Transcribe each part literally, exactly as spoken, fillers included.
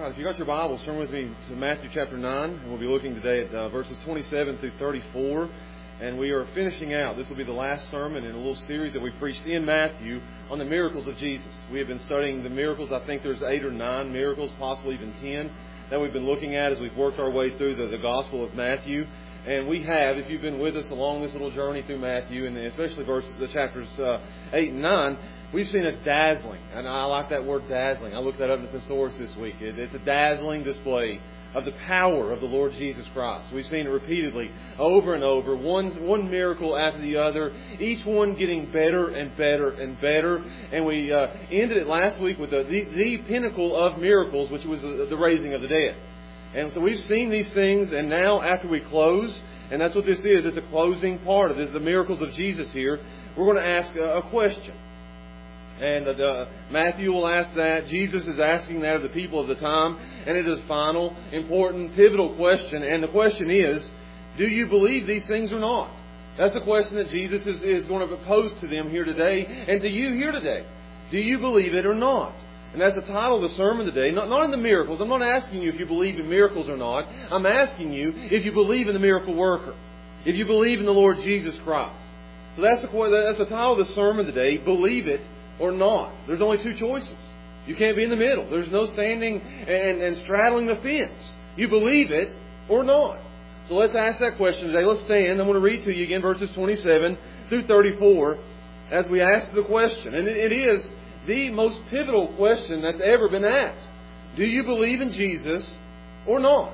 Right, if you got your Bibles, turn with me to Matthew chapter nine, and we'll be looking today at uh, verses twenty-seven through thirty-four. And we are finishing out. This will be the last sermon in a little series that we preached in Matthew on the miracles of Jesus. We have been studying the miracles. I think there's eight or nine miracles, possibly even ten, that we've been looking at as we've worked our way through the, the Gospel of Matthew. And we have, if you've been with us along this little journey through Matthew, and especially verses, the chapters uh, eight and nine, we've seen a dazzling, and I like that word dazzling. I looked that up in the thesaurus this week. It, it's a dazzling display of the power of the Lord Jesus Christ. We've seen it repeatedly, over and over, one one miracle after the other, each one getting better and better and better. And we uh, ended it last week with the, the, the pinnacle of miracles, which was the, the raising of the dead. And so we've seen these things, and now after we close, and that's what this is, it's a closing part of this, the miracles of Jesus here, we're going to ask a, a question. And uh, Matthew will ask that. Jesus is asking that of the people of the time. And it is a final, important, pivotal question. And the question is, do you believe these things or not? That's the question that Jesus is, is going to pose to them here today. And to you here today. Do you believe it or not? And that's the title of the sermon today. Not, not in the miracles. I'm not asking you if you believe in miracles or not. I'm asking you if you believe in the miracle worker. If you believe in the Lord Jesus Christ. So that's the, that's the title of the sermon today. Believe it or not. There's only two choices. You can't be in the middle. There's no standing and, and straddling the fence. You believe it or not. So let's ask that question today. Let's stand. I'm going to read to you again verses twenty-seven through thirty-four as we ask the question. And it, it is the most pivotal question that's ever been asked. Do you believe in Jesus or not?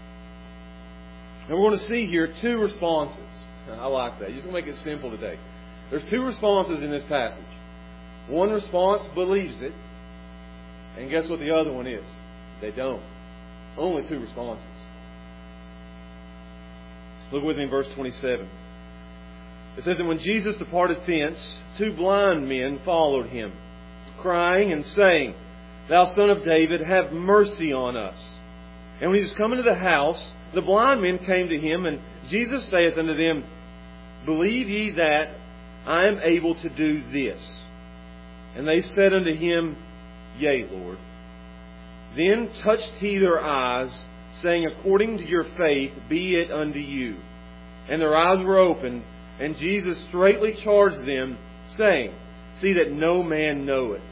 And we're going to see here two responses. I like that. You're just going to make it simple today. There's two responses in this passage. One response believes it. And guess what the other one is? They don't. Only two responses. Look with me in verse twenty-seven. It says, "And when Jesus departed thence, two blind men followed him, crying and saying, Thou Son of David, have mercy on us. And when he was come into the house, the blind men came to him, and Jesus saith unto them, Believe ye that I am able to do this? And they said unto him, Yea, Lord. Then touched he their eyes, saying, According to your faith be it unto you. And their eyes were opened, and Jesus straightly charged them, saying, See that no man know it.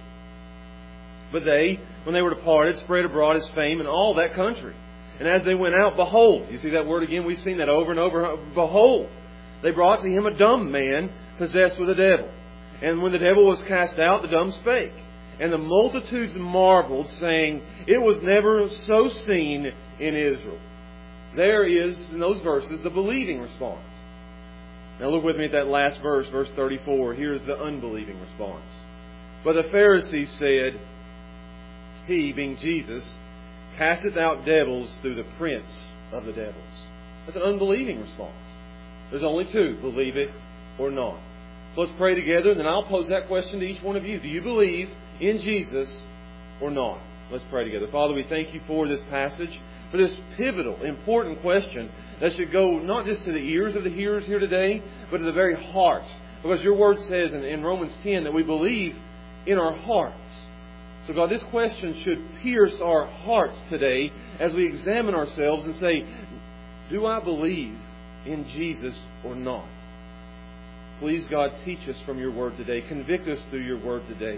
But they, when they were departed, spread abroad his fame in all that country. And as they went out, behold," you see that word again? We've seen that over and over. "Behold, they brought to him a dumb man possessed with a devil. And when the devil was cast out, the dumb spake. And the multitudes marveled, saying, It was never so seen in Israel." There is, in those verses, the believing response. Now look with me at that last verse, verse thirty-four. Here's the unbelieving response. "But the Pharisees said, He," being Jesus, "casteth out devils through the prince of the devils." That's an unbelieving response. There's only two. Believe it or not. So let's pray together, and then I'll pose that question to each one of you. Do you believe in Jesus or not? Let's pray together. Father, we thank you for this passage, for this pivotal, important question that should go not just to the ears of the hearers here today, but to the very hearts. Because your word says in, in Romans ten that we believe in our hearts. So God, this question should pierce our hearts today as we examine ourselves and say, do I believe in Jesus or not? Please, God, teach us from your word today. Convict us through your word today.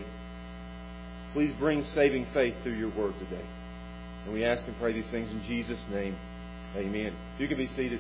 Please bring saving faith through your word today. And we ask and pray these things in Jesus' name. Amen. You can be seated.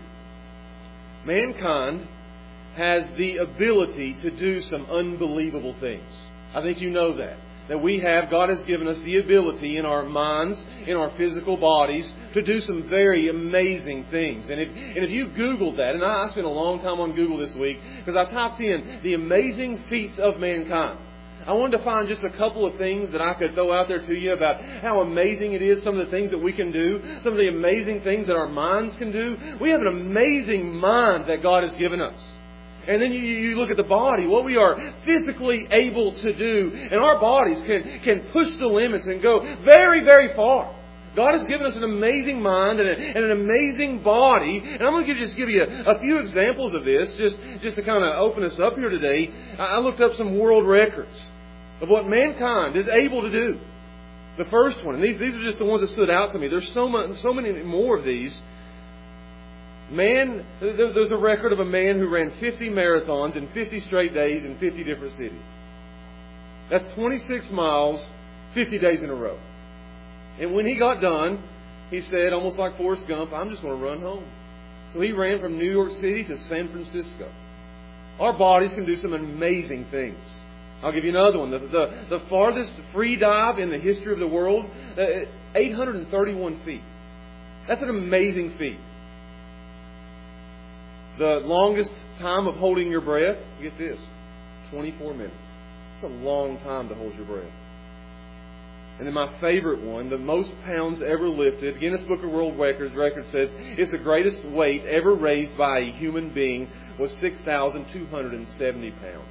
Mankind has the ability to do some unbelievable things. I think you know that. That we have, God has given us the ability in our minds, in our physical bodies, to do some very amazing things. And if and if you Googled that, and I spent a long time on Google this week, because I typed in the amazing feats of mankind. I wanted to find just a couple of things that I could throw out there to you about how amazing it is, some of the things that we can do, some of the amazing things that our minds can do. We have an amazing mind that God has given us. And then you, you look at the body, what we are physically able to do. And our bodies can, can push the limits and go very, very far. God has given us an amazing mind and, a, and an amazing body. And I'm going to give, just give you a, a few examples of this, just, just to kind of open us up here today. I looked up some world records of what mankind is able to do. The first one, and these, these are just the ones that stood out to me. There's so much, so many more of these. Man, there's, there's a record of a man who ran fifty marathons in fifty straight days in fifty different cities. That's twenty-six miles, fifty days in a row. And when he got done, he said, almost like Forrest Gump, I'm just going to run home. So he ran from New York City to San Francisco. Our bodies can do some amazing things. I'll give you another one. The, the, the farthest free dive in the history of the world, uh, eight hundred thirty-one feet. That's an amazing feat. The longest time of holding your breath, get this, twenty-four minutes. It's a long time to hold your breath. And then my favorite one, the most pounds ever lifted, Guinness Book of World Records record says it's the greatest weight ever raised by a human being was six thousand two hundred seventy pounds.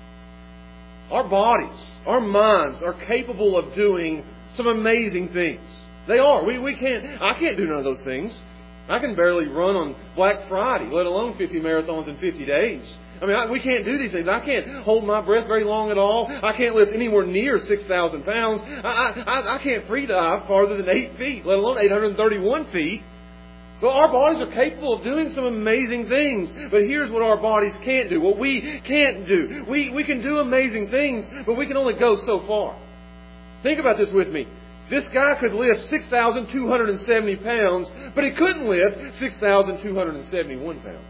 Our bodies, our minds are capable of doing some amazing things. They are. We, we can't, I can't do none of those things. I can barely run on Black Friday, let alone fifty marathons in fifty days. I mean, I, we can't do these things. I can't hold my breath very long at all. I can't lift anywhere near six thousand pounds. I, I, I can't free dive farther than eight feet, let alone eight hundred thirty-one feet. But our bodies are capable of doing some amazing things. But here's what our bodies can't do, what we can't do. We, we can do amazing things, but we can only go so far. Think about this with me. This guy could lift six thousand two hundred seventy pounds, but he couldn't lift six thousand two hundred seventy-one pounds.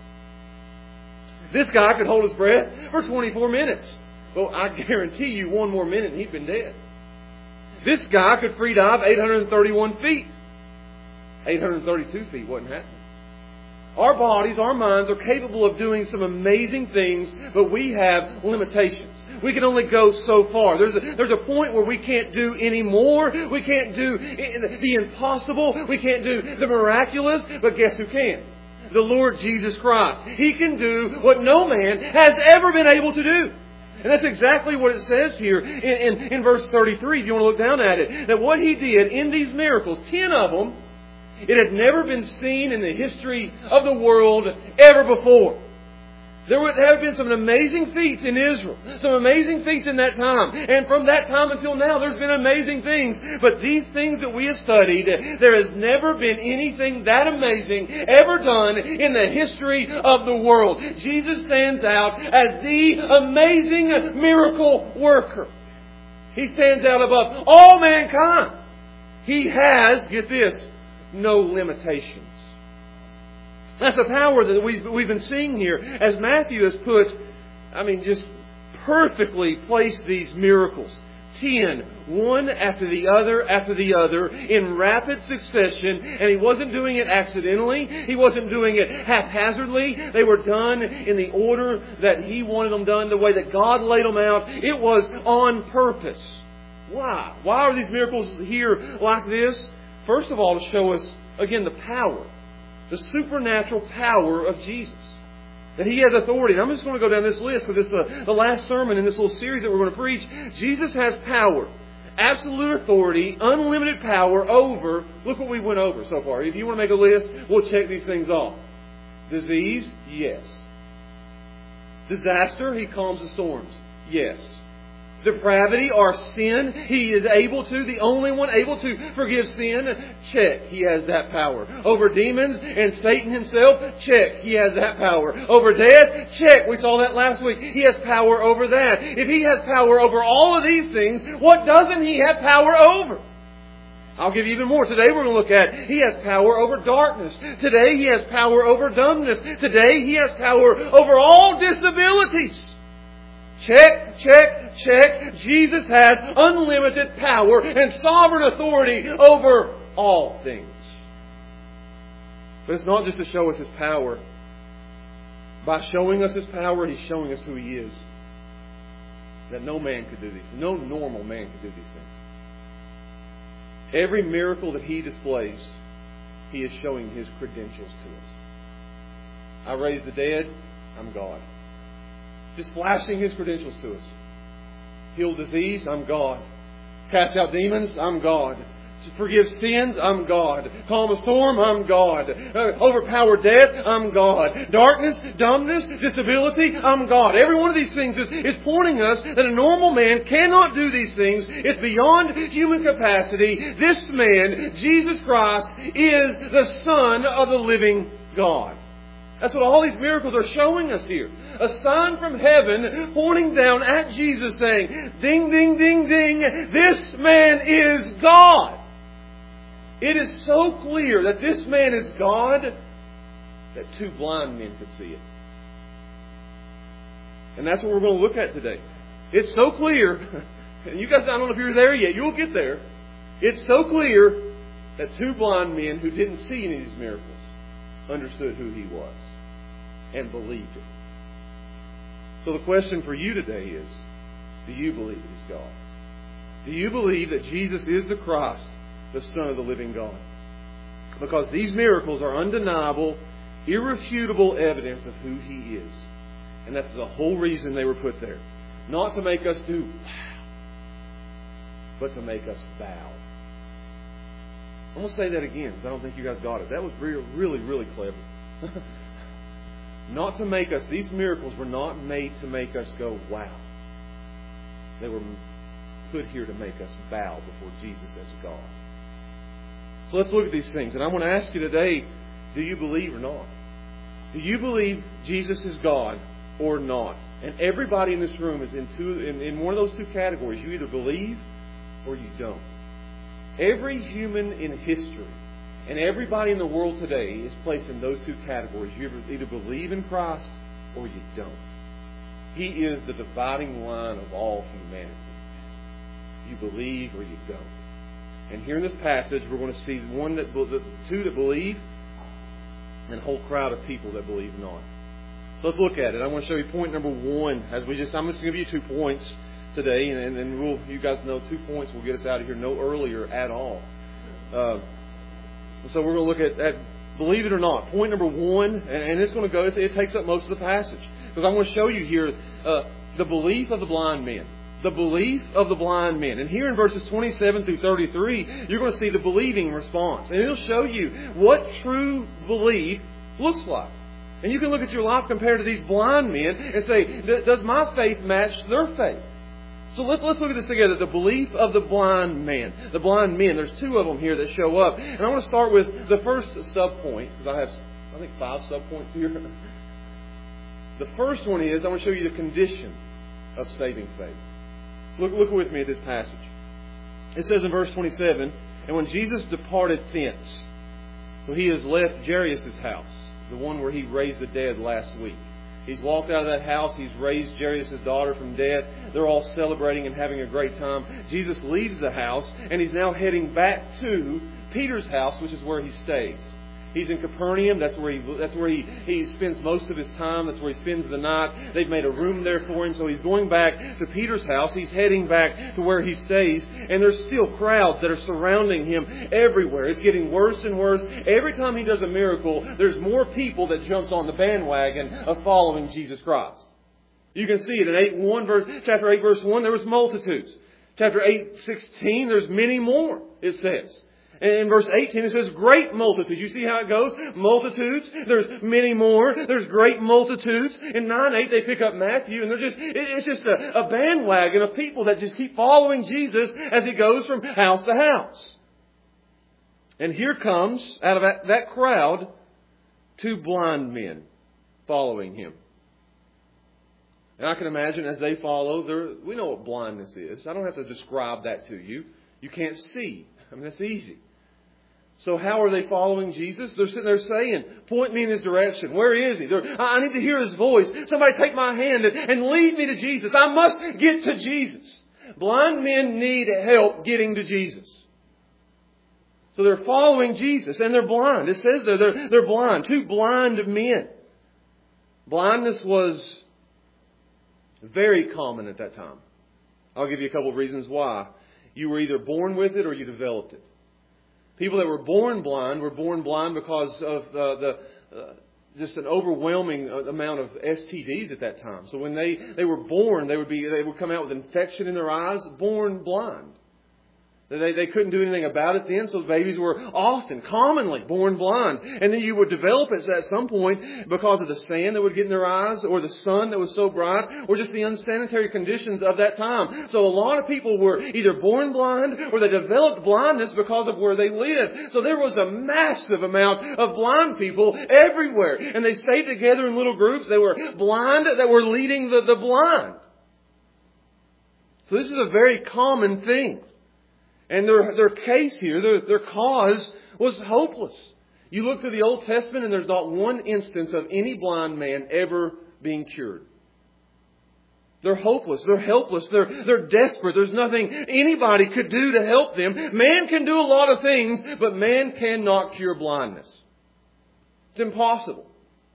This guy could hold his breath for twenty-four minutes. Well, I guarantee you one more minute and he'd been dead. This guy could free dive eight hundred thirty-one feet. eight hundred thirty-two feet wasn't happening. Our bodies, our minds are capable of doing some amazing things, but we have limitations. We can only go so far. There's a, there's a point where we can't do any more. We can't do the impossible. We can't do the miraculous. But guess who can? The Lord Jesus Christ. He can do what no man has ever been able to do. And that's exactly what it says here in, in, in verse thirty-three, if you want to look down at it. That what He did in these miracles, ten of them, it had never been seen in the history of the world ever before. There would have been some amazing feats in Israel. Some amazing feats in that time. And from that time until now, there's been amazing things. But these things that we have studied, there has never been anything that amazing ever done in the history of the world. Jesus stands out as the amazing miracle worker. He stands out above all mankind. He has, get this, no limitations. That's the power that we've, we've been seeing here. As Matthew has put, I mean, just perfectly placed these miracles. Ten, one after the other after the other, in rapid succession. And He wasn't doing it accidentally. He wasn't doing it haphazardly. They were done in the order that He wanted them done, the way that God laid them out. It was on purpose. Why? Why are these miracles here like this? First of all, to show us, again, the power. The supernatural power of Jesus. That He has authority. And I'm just going to go down this list for this uh, the last sermon in this little series that we're going to preach. Jesus has power. Absolute authority. Unlimited power over. Look what we went over so far. If you want to make a list, we'll check these things off. Disease? Yes. Disaster? He calms the storms. Yes. Depravity or sin, He is able to, the only one able to forgive sin. Check, He has that power. Over demons and Satan himself, check, He has that power. Over death, check, we saw that last week. He has power over that. If He has power over all of these things, what doesn't He have power over? I'll give you even more. Today we're going to look at He has power over darkness. Today He has power over dumbness. Today He has power over all disabilities. Check, check, check. Jesus has unlimited power and sovereign authority over all things. But it's not just to show us His power. By showing us His power, He's showing us who He is. That no man could do these. No normal man could do these things. Every miracle that He displays, He is showing His credentials to us. I raise the dead, I'm God. Just flashing His credentials to us. Heal disease, I'm God. Cast out demons, I'm God. Forgive sins, I'm God. Calm a storm, I'm God. Uh, overpower death, I'm God. Darkness, dumbness, disability, I'm God. Every one of these things is, is pointing us that a normal man cannot do these things. It's beyond human capacity. This man, Jesus Christ, is the Son of the living God. That's what all these miracles are showing us here. A sign from heaven pointing down at Jesus saying, ding, ding, ding, ding, this man is God. It is so clear that this man is God that two blind men could see it. And that's what we're going to look at today. It's so clear, and you guys, I don't know if you're there yet, you'll get there. It's so clear that two blind men who didn't see any of these miracles understood who He was and believed it. So the question for you today is, do you believe it is God? Do you believe that Jesus is the Christ, the Son of the living God? Because these miracles are undeniable, irrefutable evidence of who He is. And that's the whole reason they were put there. Not to make us do wow, but to make us bow. I'm going to say that again because I don't think you guys got it. That was really, really, really clever. Not to make us, these miracles were not made to make us go wow. They were put here to make us bow before Jesus as God. So let's look at these things. And I want to ask you today, do you believe or not? Do you believe Jesus is God or not? And everybody in this room is in, two, in, in one of those two categories. You either believe or you don't. Every human in history and everybody in the world today is placed in those two categories. You either believe in Christ or you don't. He is the dividing line of all humanity. You believe or you don't. And here in this passage, we're going to see one that the two that believe and a whole crowd of people that believe not. So let's look at it. I want to show you point number one. As we just, I'm just going to give you two points today, and then we'll, you guys know two points will get us out of here no earlier at all. Uh, so we're going to look at, at believe it or not. Point number one, and, and it's going to go. It takes up most of the passage because I want to show you here uh, the belief of the blind men. The belief of the blind men. And here in verses twenty-seven through thirty-three, you're going to see the believing response. And it'll show you what true belief looks like. And you can look at your life compared to these blind men and say, does my faith match their faith? So let's, let's look at this together. The belief of the blind man. The blind men. There's two of them here that show up. And I want to start with the first sub-point, because I have, I think, five sub-points here. The first one is, I want to show you the condition of saving faith. Look, look with me at this passage. It says in verse twenty-seven, and when Jesus departed thence, so He has left Jairus' house, the one where He raised the dead last week. He's walked out of that house. He's raised Jairus' daughter from death. They're all celebrating and having a great time. Jesus leaves the house, and He's now heading back to Peter's house, which is where He stays. He's in Capernaum. That's where he that's where he, he spends most of his time. That's where he spends the night. They've made a room there for him. So he's going back to Peter's house. He's heading back to where he stays. And there's still crowds that are surrounding him everywhere. It's getting worse and worse. Every time he does a miracle, there's more people that jumps on the bandwagon of following Jesus Christ. You can see it in eight one verse, chapter eight, verse one, there was multitudes. Chapter eight, sixteen, there's many more, it says. And in verse eighteen, it says great multitudes. You see how it goes? Multitudes. There's many more. There's great multitudes. In nine eight, they pick up Matthew, and they're just, it's just a, a bandwagon of people that just keep following Jesus as He goes from house to house. And here comes, out of that, that crowd, two blind men following Him. And I can imagine as they follow, we know what blindness is. I don't have to describe that to you. You can't see. I mean, that's easy. So how are they following Jesus? They're sitting there saying, point me in His direction. Where is He? They're, I need to hear His voice. Somebody take my hand and, and lead me to Jesus. I must get to Jesus. Blind men need help getting to Jesus. So they're following Jesus and they're blind. It says there, they're, they're blind. Two blind men. Blindness was very common at that time. I'll give you a couple of reasons why. You were either born with it or you developed it. People that were born blind were born blind because of uh, the uh, just an overwhelming amount of S T Ds at that time. So when they, they were born, they would be they would come out with infection in their eyes, born blind. They, they couldn't do anything about it then, so babies were often, commonly born blind. And then you would develop it at some point because of the sand that would get in their eyes, or the sun that was so bright, or just the unsanitary conditions of that time. So a lot of people were either born blind or they developed blindness because of where they lived. So there was a massive amount of blind people everywhere. And they stayed together in little groups. They were blind that were leading the, the blind. So this is a very common thing. And their, their case here, their, their cause was hopeless. You look through the Old Testament and there's not one instance of any blind man ever being cured. They're hopeless. They're helpless. They're, they're desperate. There's nothing anybody could do to help them. Man can do a lot of things, but man cannot cure blindness. It's impossible.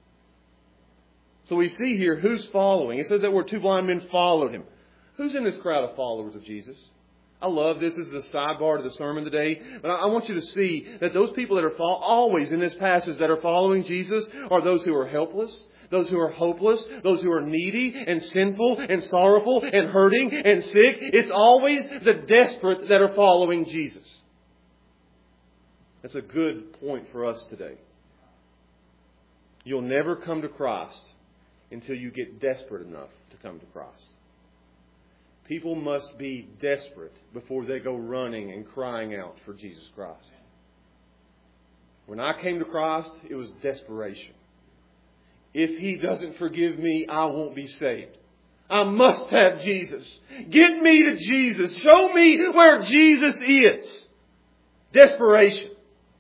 So we see here who's following. It says that where two blind men followed Him. Who's in this crowd of followers of Jesus? I love this. This is a sidebar to the sermon today. But I want you to see that those people that are fo- always in this passage that are following Jesus are those who are helpless, those who are hopeless, those who are needy and sinful and sorrowful and hurting and sick. It's always the desperate that are following Jesus. That's a good point for us today. You'll never come to Christ until you get desperate enough to come to Christ. People must be desperate before they go running and crying out for Jesus Christ. When I came to Christ, it was desperation. If He doesn't forgive me, I won't be saved. I must have Jesus. Get me to Jesus. Show me where Jesus is. Desperation.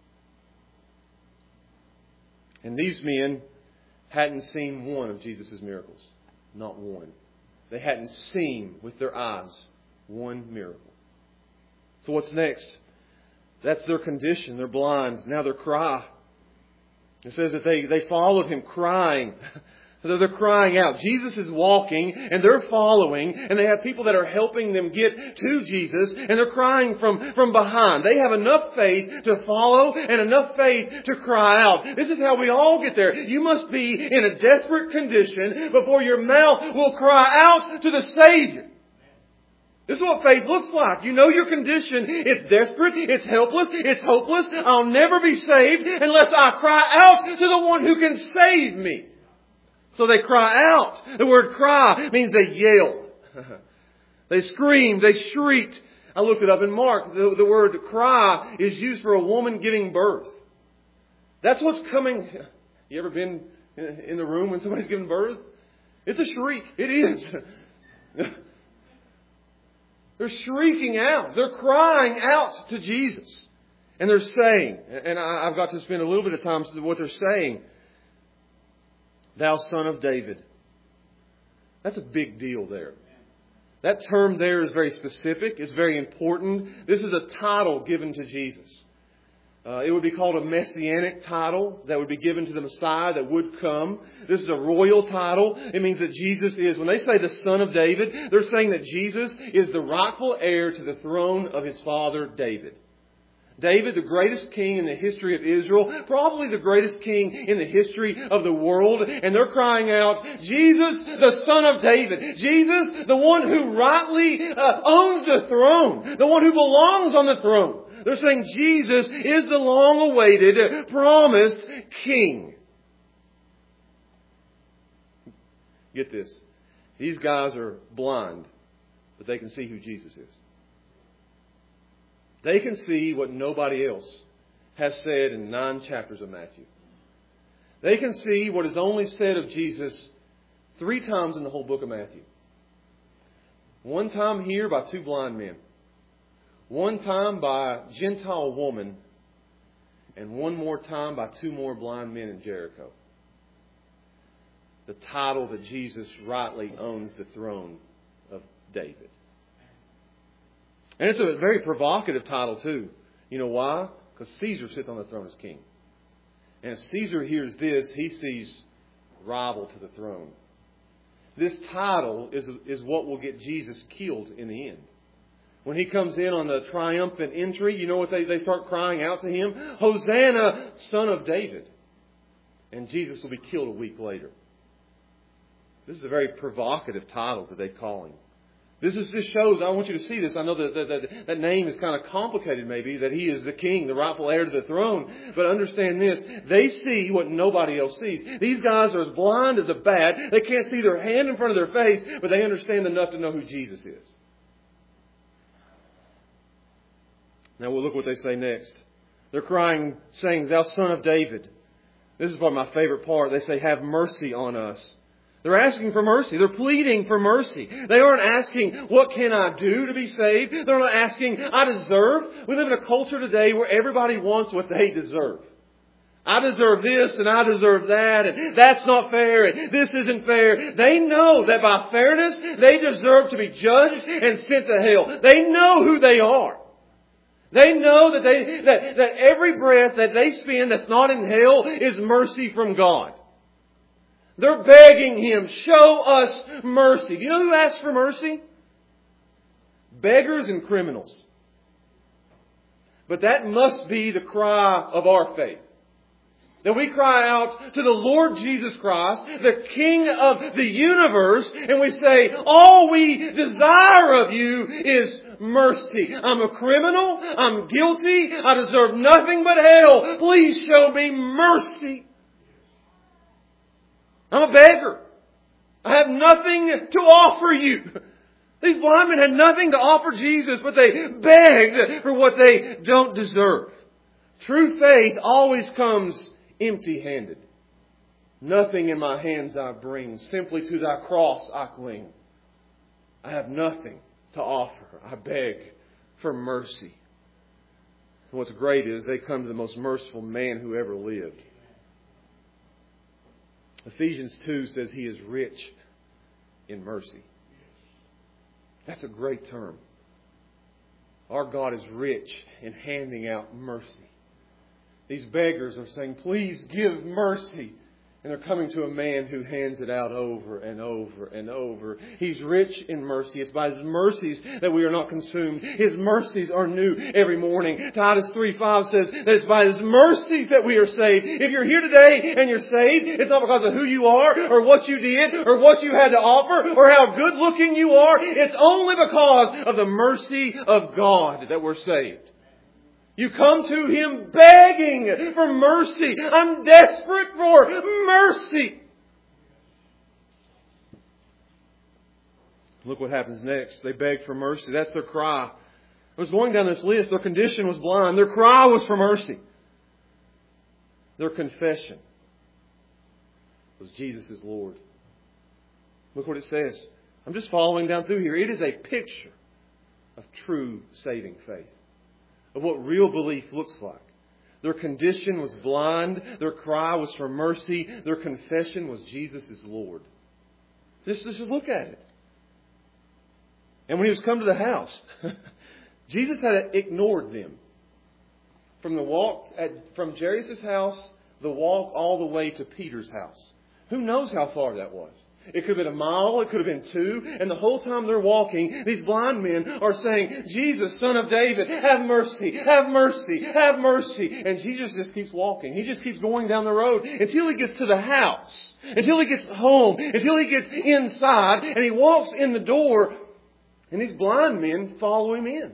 And these men hadn't seen one of Jesus' miracles. Not one. They hadn't seen with their eyes one miracle. So what's next? That's their condition. They're blind. Now their cry. It says that they, they followed Him crying. They're crying out. Jesus is walking and they're following, and they have people that are helping them get to Jesus, and they're crying from, from behind. They have enough faith to follow and enough faith to cry out. This is how we all get there. You must be in a desperate condition before your mouth will cry out to the Savior. This is what faith looks like. You know your condition. It's desperate. It's helpless. It's hopeless. I'll never be saved unless I cry out to the one who can save me. So they cry out. The word cry means they yelled. They screamed. They shrieked. I looked it up in Mark. The, the word cry is used for a woman giving birth. That's what's coming. You ever been in the room when somebody's giving birth? It's a shriek. It is. They're shrieking out. They're crying out to Jesus. And they're saying, and I've got to spend a little bit of time with what they're saying. Thou Son of David. That's a big deal there. That term there is very specific. It's very important. This is a title given to Jesus. Uh, it would be called a messianic title that would be given to the Messiah that would come. This is a royal title. It means that Jesus is, when they say the Son of David, they're saying that Jesus is the rightful heir to the throne of his father David. David, the greatest king in the history of Israel, probably the greatest king in the history of the world. And they're crying out, Jesus, the Son of David. Jesus, the one who rightly uh, owns the throne. The one who belongs on the throne. They're saying Jesus is the long-awaited, promised king. Get this. These guys are blind, but they can see who Jesus is. They can see what nobody else has said in nine chapters of Matthew. They can see what is only said of Jesus three times in the whole book of Matthew. One time here by two blind men. One time by a Gentile woman. And one more time by two more blind men in Jericho. The title that Jesus rightly owns the throne of David. And it's a very provocative title too. You know why? Because Caesar sits on the throne as king. And if Caesar hears this, he sees rival to the throne. This title is, is what will get Jesus killed in the end. When he comes in on the triumphant entry, you know what they, they start crying out to him? Hosanna, Son of David. And Jesus will be killed a week later. This is a very provocative title that they call him. This is this shows, I want you to see this. I know that that, that that name is kind of complicated maybe, that he is the king, the rightful heir to the throne. But understand this, they see what nobody else sees. These guys are as blind as a bat. They can't see their hand in front of their face, but they understand enough to know who Jesus is. Now we'll look what they say next. They're crying, saying, "Thou Son of David." This is probably my favorite part. They say, "Have mercy on us." They're asking for mercy. They're pleading for mercy. They aren't asking, "What can I do to be saved?" They're not asking, "I deserve." We live in a culture today where everybody wants what they deserve. I deserve this and I deserve that, and that's not fair and this isn't fair. They know that by fairness, they deserve to be judged and sent to hell. They know who they are. They know that they that, that every breath that they spend that's not in hell is mercy from God. They're begging Him, "Show us mercy." Do you know who asks for mercy? Beggars and criminals. But that must be the cry of our faith. That we cry out to the Lord Jesus Christ, the King of the universe, and we say, "All we desire of You is mercy. I'm a criminal. I'm guilty. I deserve nothing but hell. Please show me mercy. I'm a beggar. I have nothing to offer You." These blind men had nothing to offer Jesus, but they begged for what they don't deserve. True faith always comes empty-handed. "Nothing in my hands I bring, simply to Thy cross I cling. I have nothing to offer. I beg for mercy." And what's great is they come to the most merciful man who ever lived. Ephesians two says He is rich in mercy. That's a great term. Our God is rich in handing out mercy. These beggars are saying, "Please give mercy." And they're coming to a man who hands it out over and over and over. He's rich in mercy. It's by His mercies that we are not consumed. His mercies are new every morning. Titus three five says that it's by His mercies that we are saved. If you're here today and you're saved, it's not because of who you are or what you did or what you had to offer or how good looking you are. It's only because of the mercy of God that we're saved. You come to Him begging for mercy. I'm desperate for mercy. Look what happens next. They beg for mercy. That's their cry. I was going down this list. Their condition was blind. Their cry was for mercy. Their confession was Jesus is Lord. Look what it says. I'm just following down through here. It is a picture of true saving faith. Of what real belief looks like. Their condition was blind. Their cry was for mercy. Their confession was Jesus is Lord. Just, just look at it. And when He was come to the house, Jesus had ignored them. From the walk at, from Jairus' house, the walk all the way to Peter's house. Who knows how far that was? It could have been a mile. It could have been two. And the whole time they're walking, these blind men are saying, "Jesus, Son of David, have mercy, have mercy, have mercy." And Jesus just keeps walking. He just keeps going down the road until He gets to the house, until He gets home, until He gets inside. And He walks in the door. And these blind men follow Him in.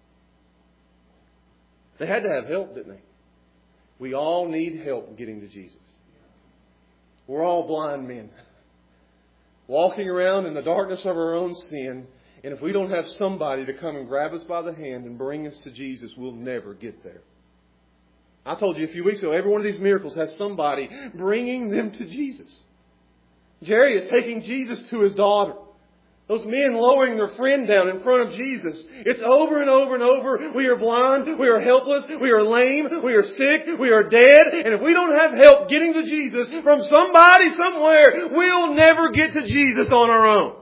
They had to have help, didn't they? We all need help getting to Jesus. We're all blind men. Walking around in the darkness of our own sin. And if we don't have somebody to come and grab us by the hand and bring us to Jesus, we'll never get there. I told you a few weeks ago, every one of these miracles has somebody bringing them to Jesus. Jairus is taking Jesus to his daughter. Those men lowering their friend down in front of Jesus. It's over and over and over. We are blind. We are helpless. We are lame. We are sick. We are dead. And if we don't have help getting to Jesus from somebody somewhere, we'll never get to Jesus on our own.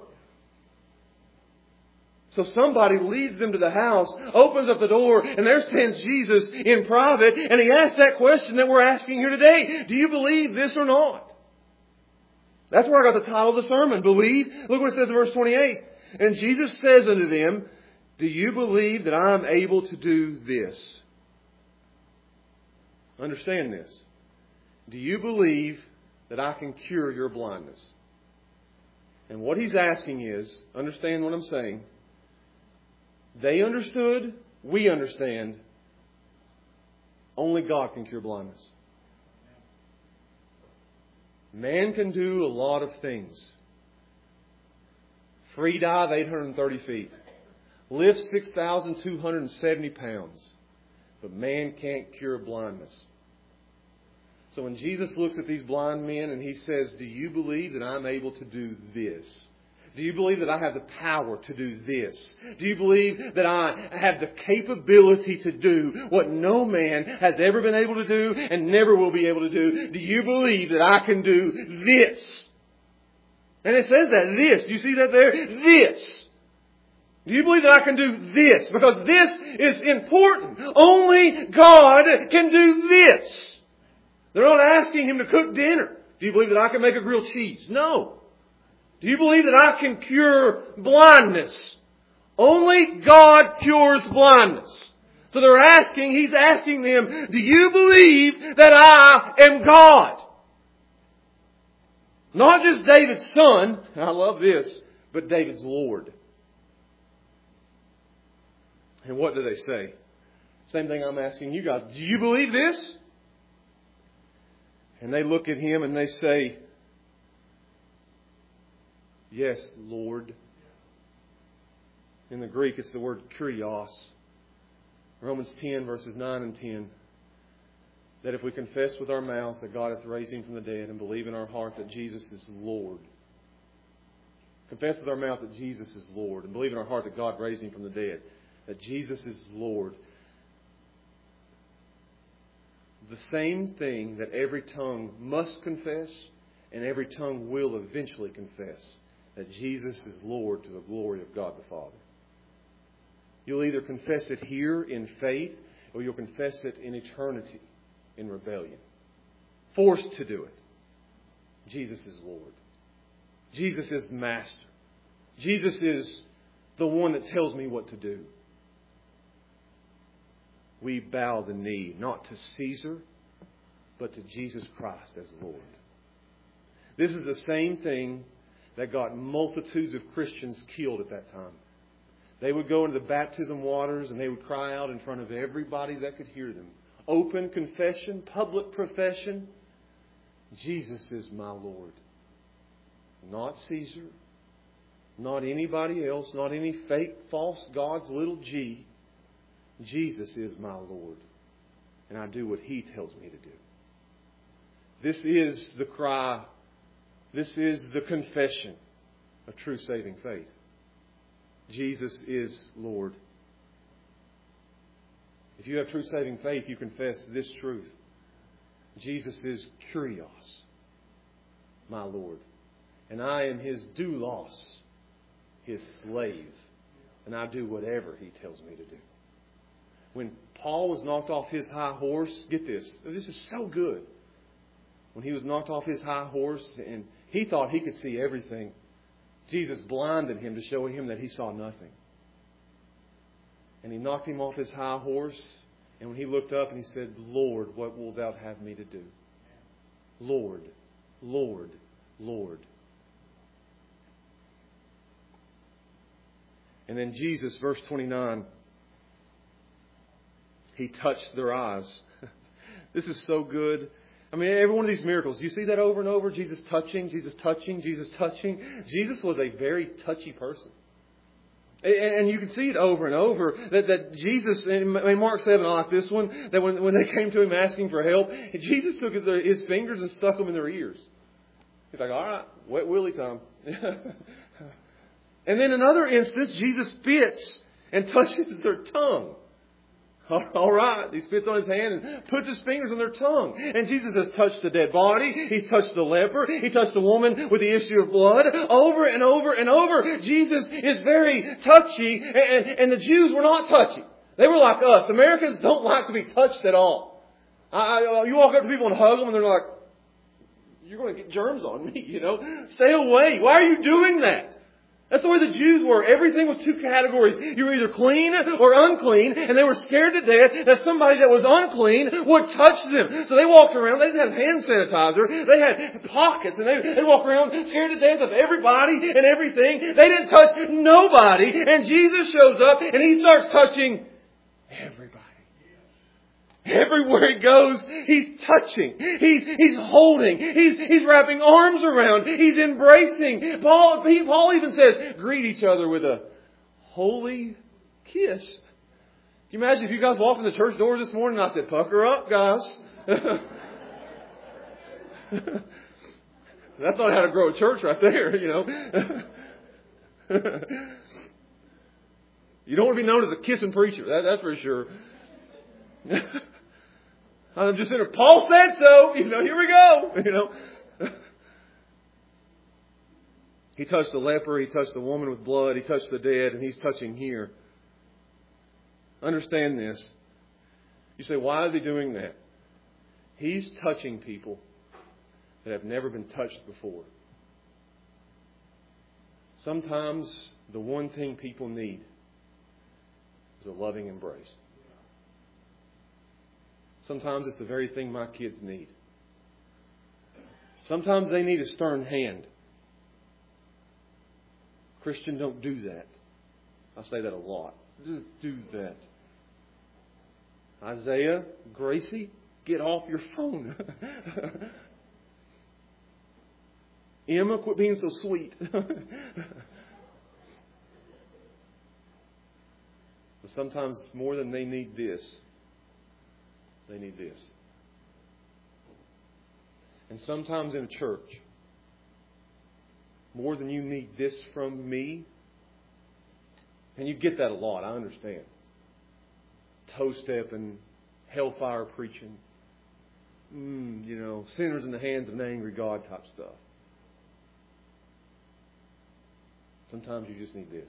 So somebody leads them to the house, opens up the door, and there stands Jesus in private. And He asks that question that we're asking here today. Do you believe this or not? That's where I got the title of the sermon. Believe. Look what it says in verse twenty-eight. And Jesus says unto them, "Do you believe that I am able to do this?" Understand this. Do you believe that I can cure your blindness? And what He's asking is, understand what I'm saying, They understood. We understand. Only God can cure blindness. Man can do a lot of things. Free dive eight hundred thirty feet. Lift six thousand two hundred seventy pounds. But man can't cure blindness. So when Jesus looks at these blind men and He says, do you believe that I'm able to do this? Do you believe that I have the power to do this? Do you believe that I have the capability to do what no man has ever been able to do and never will be able to do? Do you believe that I can do this? And it says that, this. Do you see that there? This. Do you believe that I can do this? Because this is important. Only God can do this. They're not asking Him to cook dinner. Do you believe that I can make a grilled cheese? No. Do you believe that I can cure blindness? Only God cures blindness. So they're asking, He's asking them, do you believe that I am God? Not just David's son, I love this, but David's Lord. And what do they say? Same thing I'm asking you guys. Do you believe this? And they look at Him and they say, yes, Lord. In the Greek, it's the word kurios. Romans ten, verses nine and ten. That if we confess with our mouths that God hath raised Him from the dead and believe in our heart that Jesus is Lord. Confess with our mouth that Jesus is Lord and believe in our heart that God raised Him from the dead. That Jesus is Lord. The same thing that every tongue must confess and every tongue will eventually confess. That Jesus is Lord to the glory of God the Father. You'll either confess it here in faith or you'll confess it in eternity in rebellion. Forced to do it. Jesus is Lord. Jesus is Master. Jesus is the one that tells me what to do. We bow the knee, not to Caesar, but to Jesus Christ as Lord. This is the same thing that got multitudes of Christians killed at that time. They would go into the baptism waters and they would cry out in front of everybody that could hear them. Open confession, public profession. Jesus is my Lord. Not Caesar. Not anybody else. Not any fake, false God's little g. Jesus is my Lord. And I do what He tells me to do. This is the cry. This is the confession of true saving faith. Jesus is Lord. If you have true saving faith, you confess this truth. Jesus is kurios, my Lord. And I am His doulos, His slave. And I do whatever He tells me to do. When Paul was knocked off his high horse, get this, this is so good. When he was knocked off his high horse and he thought he could see everything, Jesus blinded him to show him that he saw nothing. And He knocked him off his high horse. And when he looked up and he said, Lord, what wilt Thou have me to do? Lord, Lord, Lord. And then Jesus, verse twenty-nine, He touched their eyes. This is so good. I mean, every one of these miracles, do you see that over and over? Jesus touching, Jesus touching, Jesus touching. Jesus was a very touchy person. And you can see it over and over that, that Jesus, in Mark seven, I like this one, that when, when they came to Him asking for help, Jesus took His fingers and stuck them in their ears. He's like, all right, wet willy time. And then another instance, Jesus spits and touches their tongue. All right. He spits on His hand and puts His fingers on their tongue. And Jesus has touched the dead body. He's touched the leper. He touched the woman with the issue of blood. Over and over and over. Jesus is very touchy. And, and the Jews were not touchy. They were like us. Americans don't like to be touched at all. I, I, you walk up to people and hug them and they're like, you're going to get germs on me, you know. Stay away. Why are you doing that? That's the way the Jews were. Everything was two categories. You were either clean or unclean, and they were scared to death that somebody that was unclean would touch them. So they walked around. They didn't have hand sanitizer. They had pockets, and they, they'd walk around scared to death of everybody and everything. They didn't touch nobody. And Jesus shows up, and He starts touching everybody. Everywhere He goes, He's touching. He's, he's holding. He's, he's wrapping arms around. He's embracing. Paul, Paul even says, greet each other with a holy kiss. Can you imagine if you guys walked in the church doors this morning and I said, pucker up, guys. That's not how to grow a church right there, you know. You don't want to be known as a kissing preacher. That, that's for sure. I'm just saying, Paul said so. You know, here we go. You know, He touched the leper. He touched the woman with blood. He touched the dead, and He's touching here. Understand this. You say, why is He doing that? He's touching people that have never been touched before. Sometimes the one thing people need is a loving embrace. Sometimes it's the very thing my kids need. Sometimes they need a stern hand. Christian, don't do that. I say that a lot. Don't do that. Isaiah, Gracie, get off your phone. Emma, quit being so sweet. But sometimes more than they need this, they need this. And sometimes in a church, more than you need this from me, and you get that a lot, I understand. Toe-stepping, hellfire preaching, mm, you know, sinners in the hands of an angry God type stuff. Sometimes you just need this.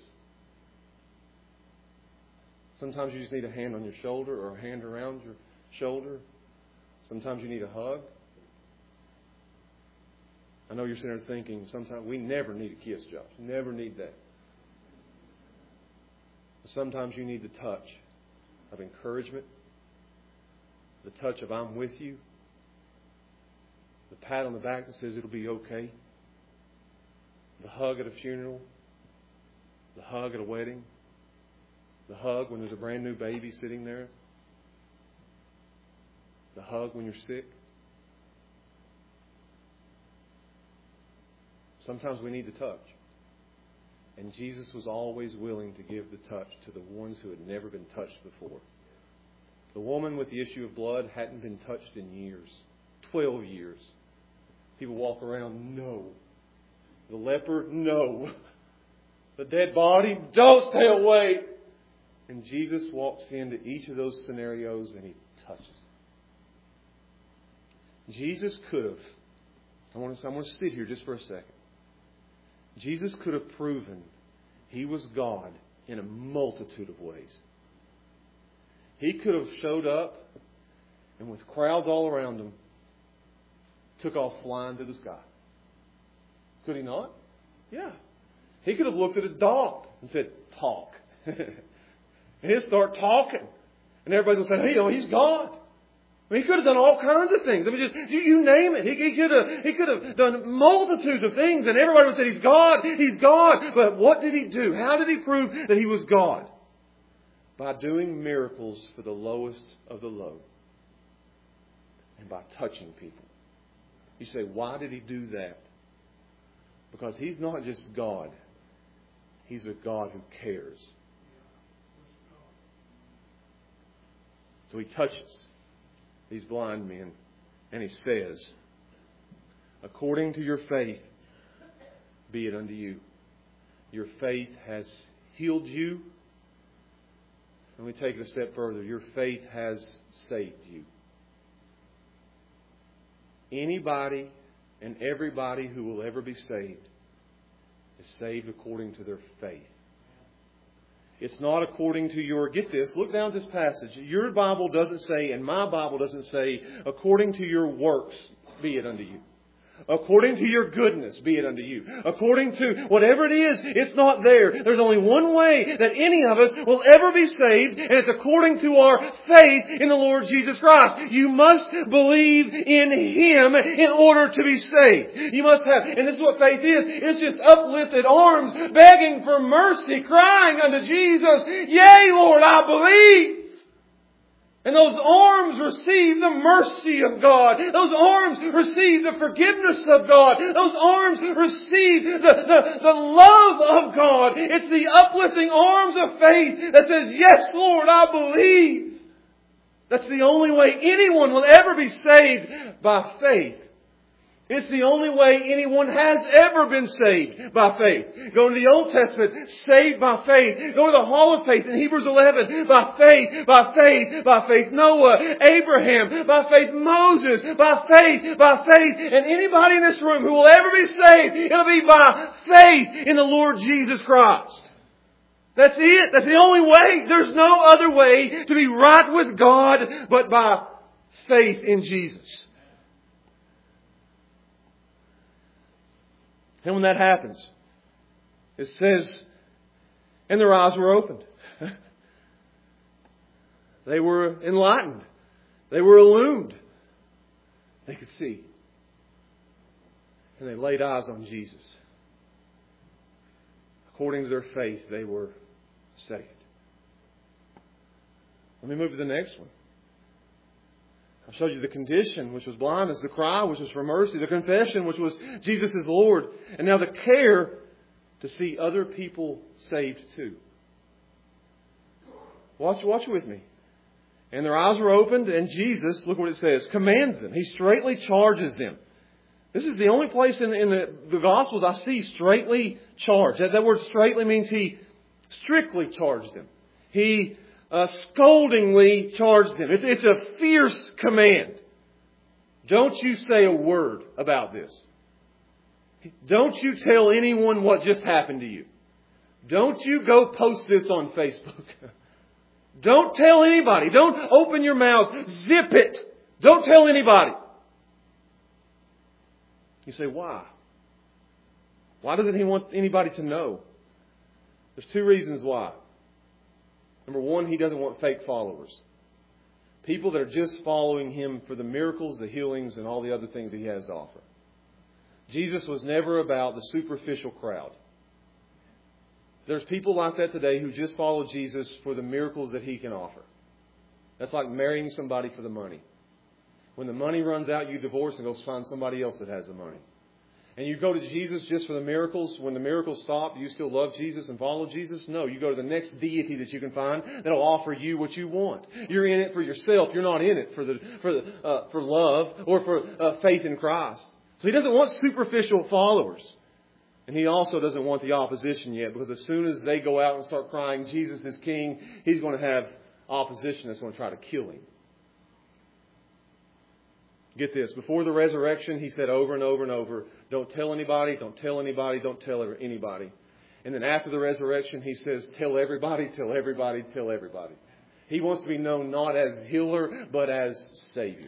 Sometimes you just need a hand on your shoulder or a hand around your shoulder. Sometimes you need a hug. I know you're sitting there thinking, sometimes we never need a kiss, Josh. Never need that. But sometimes you need the touch of encouragement, the touch of I'm with you, the pat on the back that says it'll be okay, the hug at a funeral, the hug at a wedding, the hug when there's a brand new baby sitting there, the hug when you're sick. Sometimes we need the touch. And Jesus was always willing to give the touch to the ones who had never been touched before. The woman with the issue of blood hadn't been touched in years. Twelve years. People walk around, no. The leper, no. The dead body, don't stay away. And Jesus walks into each of those scenarios and He touches them. Jesus could have, I want to, I want to sit here just for a second. Jesus could have proven He was God in a multitude of ways. He could have showed up and with crowds all around Him, took off flying to the sky. Could He not? Yeah. He could have looked at a dog and said, talk. And he'd start talking. And everybody's going to say, hey, you know, He's God. I mean, He could have done all kinds of things. I mean, just you, you name it. He, he could have he could have done multitudes of things, and everybody would say, He's God, He's God. But what did He do? How did He prove that He was God? By doing miracles for the lowest of the low, and by touching people. You say, why did He do that? Because He's not just God; He's a God who cares. So He touches these blind men, and He says, according to your faith, be it unto you. Your faith has healed you. Let me take it a step further. Your faith has saved you. Anybody and everybody who will ever be saved is saved according to their faith. It's not according to your, get this, look down at this passage. Your Bible doesn't say, and my Bible doesn't say, according to your works be it unto you. According to your goodness, be it unto you. According to whatever it is, it's not there. There's only one way that any of us will ever be saved, and it's according to our faith in the Lord Jesus Christ. You must believe in Him in order to be saved. You must have, and this is what faith is. It's just uplifted arms, begging for mercy, crying unto Jesus, "Yea, Lord, I believe." And those arms receive the mercy of God. Those arms receive the forgiveness of God. Those arms receive the, the, the love of God. It's the uplifting arms of faith that says, "Yes, Lord, I believe." That's the only way anyone will ever be saved, by faith. It's the only way anyone has ever been saved, by faith. Go to the Old Testament, saved by faith. Go to the Hall of Faith in Hebrews eleven, by faith, by faith, by faith Noah, Abraham, by faith Moses, by faith, by faith. And anybody in this room who will ever be saved, it'll be by faith in the Lord Jesus Christ. That's it. That's the only way. There's no other way to be right with God but by faith in Jesus. And when that happens, it says, and their eyes were opened. They were enlightened. They were illumined. They could see. And they laid eyes on Jesus. According to their faith, they were saved. Let me move to the next one. I showed you the condition, which was blindness, the cry, which was for mercy, the confession, which was Jesus is Lord, and now the care to see other people saved too. Watch, watch with me. And their eyes were opened, and Jesus, look what it says, commands them. He straightly charges them. This is the only place in, in the, the Gospels I see straightly charged. That, that word straightly means He strictly charged them. He Uh, scoldingly charged them. It's, it's a fierce command. Don't you say a word about this. Don't you tell anyone what just happened to you. Don't you go post this on Facebook. Don't tell anybody. Don't open your mouth. Zip it. Don't tell anybody. You say, why? Why doesn't He want anybody to know? There's two reasons why. Number one, He doesn't want fake followers. People that are just following Him for the miracles, the healings, and all the other things He has to offer. Jesus was never about the superficial crowd. There's people like that today who just follow Jesus for the miracles that He can offer. That's like marrying somebody for the money. When the money runs out, you divorce and go find somebody else that has the money. And you go to Jesus just for the miracles. When the miracles stop, do you still love Jesus and follow Jesus? No. You go to the next deity that you can find that'll offer you what you want. You're in it for yourself. You're not in it for the for the uh, for love or for uh, faith in Christ. So He doesn't want superficial followers. And He also doesn't want the opposition yet, because as soon as they go out and start crying, Jesus is King, He's going to have opposition that's going to try to kill Him. Get this. Before the resurrection, He said over and over and over, don't tell anybody, don't tell anybody, don't tell anybody. And then after the resurrection, He says, tell everybody, tell everybody, tell everybody. He wants to be known not as healer, but as Savior.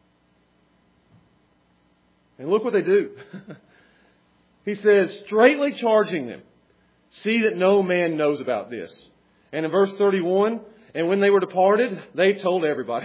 And look what they do. He says, straightly charging them, see that no man knows about this. And in verse thirty-one, and when they were departed, they told everybody.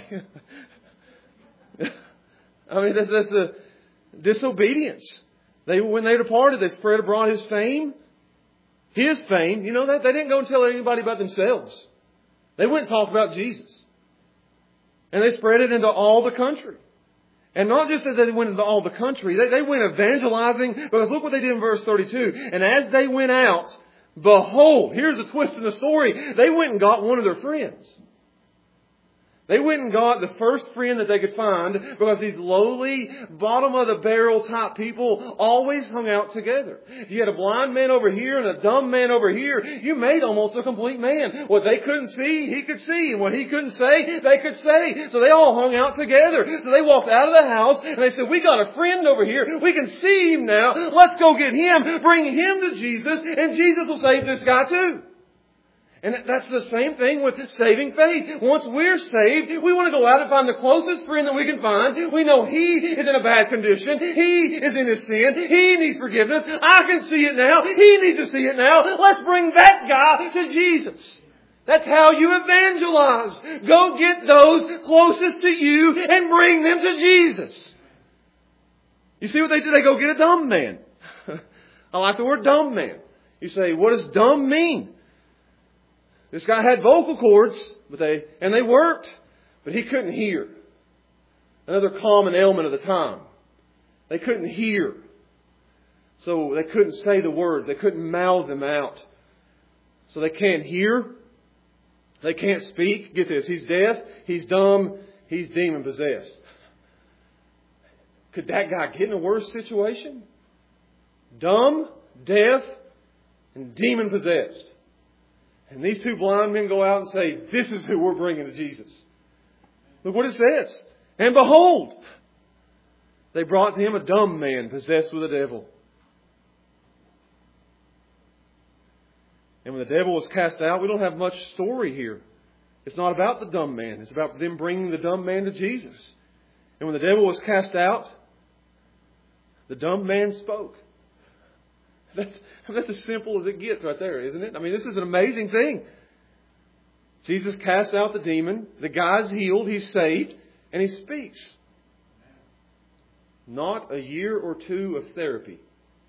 I mean, that's, that's a disobedience. They, when they departed, they spread abroad His fame. His fame. You know that? They didn't go and tell anybody about themselves. They went and talked about Jesus. And they spread it into all the country. And not just that they went into all the country. They, they went evangelizing. Because look what they did in verse thirty-two. And as they went out, behold, here's a twist in the story. They went and got one of their friends. They went and got the first friend that they could find, because these lowly, bottom-of-the-barrel type people always hung out together. If you had a blind man over here and a dumb man over here, you made almost a complete man. What they couldn't see, he could see. And what he couldn't say, they could say. So they all hung out together. So they walked out of the house and they said, we got a friend over here. We can see him now. Let's go get him. Bring him to Jesus, and Jesus will save this guy too. And that's the same thing with saving faith. Once we're saved, we want to go out and find the closest friend that we can find. We know he is in a bad condition. He is in his sin. He needs forgiveness. I can see it now. He needs to see it now. Let's bring that guy to Jesus. That's how you evangelize. Go get those closest to you and bring them to Jesus. You see what they did? They go get a dumb man. I like the word dumb man. You say, what does dumb mean? This guy had vocal cords, but they and they worked, but he couldn't hear. Another common ailment of the time. They couldn't hear. So they couldn't say the words. They couldn't mouth them out. So they can't hear. They can't speak. Get this. He's deaf. He's dumb. He's demon possessed. Could that guy get in a worse situation? Dumb, deaf, and demon possessed. And these two blind men go out and say, this is who we're bringing to Jesus. Look what it says. And behold, they brought to him a dumb man possessed with a devil. And when the devil was cast out, we don't have much story here. It's not about the dumb man. It's about them bringing the dumb man to Jesus. And when the devil was cast out, the dumb man spoke. That's, that's as simple as it gets right there, isn't it? I mean, this is an amazing thing. Jesus casts out the demon. The guy's healed. He's saved. And he speaks. Not a year or two of therapy.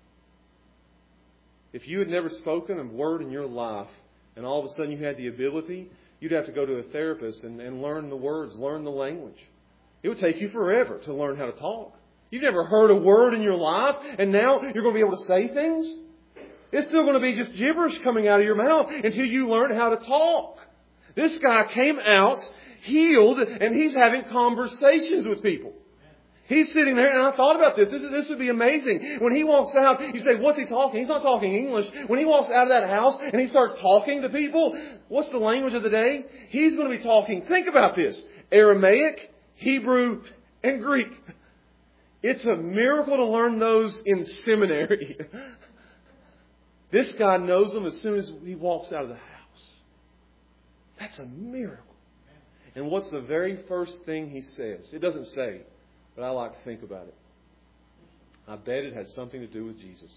If you had never spoken a word in your life, and all of a sudden you had the ability, you'd have to go to a therapist and, and learn the words, learn the language. It would take you forever to learn how to talk. You've never heard a word in your life, and now you're going to be able to say things? It's still going to be just gibberish coming out of your mouth until you learn how to talk. This guy came out, healed, and he's having conversations with people. He's sitting there, and I thought about this. This, is, this would be amazing. When he walks out, you say, what's he talking? He's not talking English. When he walks out of that house and he starts talking to people, what's the language of the day? He's going to be talking, think about this, Aramaic, Hebrew, and Greek. It's a miracle to learn those in seminary. This guy knows them as soon as he walks out of the house. That's a miracle. And what's the very first thing he says? It doesn't say, but I like to think about it. I bet it had something to do with Jesus.